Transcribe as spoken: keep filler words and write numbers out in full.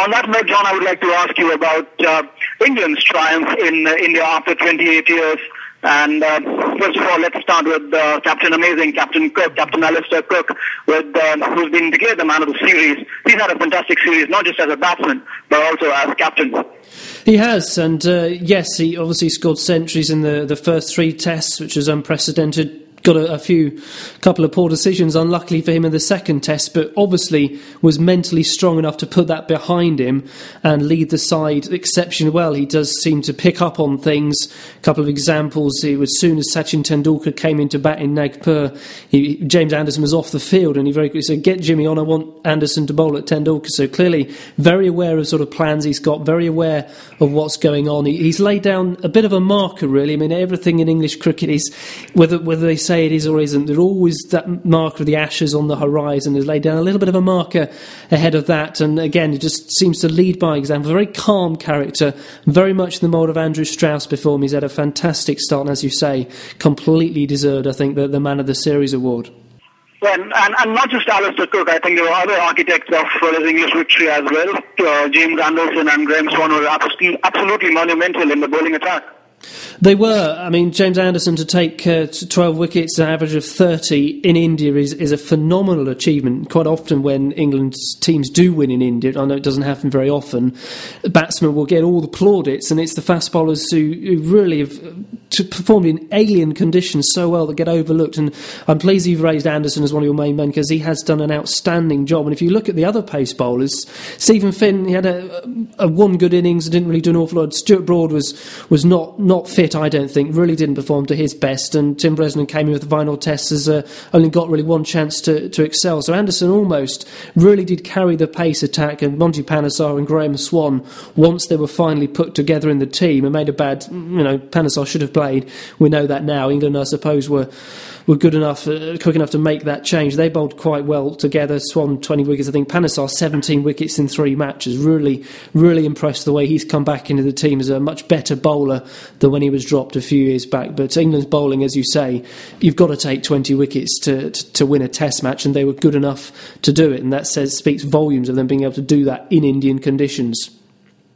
on that note, John, I would like to ask you about uh, England's triumph in uh, India after twenty-eight years. And uh, first of all, let's start with uh, Captain Amazing, Captain Cook, Captain Alistair Cook, with, uh, who's been declared the man of the series. He's had a fantastic series, not just as a batsman, but also as captain. He has, and uh, yes, he obviously scored centuries in the, the first three tests, which was unprecedented. Got a, a few, couple of poor decisions, unluckily for him in the second test, but obviously was mentally strong enough to put that behind him and lead the side exceptionally well. He does seem to pick up on things. A couple of examples, he, as soon as Sachin Tendulkar came into bat in Nagpur, he, James Anderson was off the field and he very quickly said, get Jimmy on, I want Anderson to bowl at Tendulkar. So clearly very aware of sort of plans he's got, very aware of what's going on. He, he's laid down a bit of a marker, really. I mean, everything in English cricket is, whether, whether they say it is or isn't, there's always that marker of the Ashes on the horizon. Has laid down a little bit of a marker ahead of that, and again, it just seems to lead by example. Very calm character, very much in the mould of Andrew Strauss before him. He's had a fantastic start, and as you say, completely deserved, I think, the, the Man of the Series award. Well, and, and not just Alistair Cook, I think there were other architects of uh, his English victory as well. Uh, James Anderson and Graham Swan were absolutely, absolutely monumental in the bowling attack. They were. I mean, James Anderson to take uh, twelve wickets, an average of thirty in India is, is a phenomenal achievement. Quite often when England's teams do win in India, I know it doesn't happen very often, batsmen will get all the plaudits, and it's the fast bowlers who, who really have to performed in alien conditions so well that get overlooked. And I'm pleased you've raised Anderson as one of your main men, because he has done an outstanding job. And if you look at the other pace bowlers, Stephen Finn, he had a, a one good innings, didn't really do an awful lot. Stuart Broad was was not not fit, I don't think, really didn't perform to his best, and Tim Bresnan came in with the final test as uh, only got really one chance to, to excel. So Anderson almost really did carry the pace attack, and Monty Panesar and Graham Swan, once they were finally put together in the team and made a bad, you know, Panesar should have played, we know that now. England, I suppose, were were good enough, uh, quick enough to make that change. They bowled quite well together. Swan twenty wickets, I think. Panesar seventeen wickets in three matches. Really, really impressed the way he's come back into the team as a much better bowler than when he was dropped a few years back. But England's bowling, as you say, you've got to take twenty wickets to, to, to win a test match, and they were good enough to do it. And that says speaks volumes of them being able to do that in Indian conditions.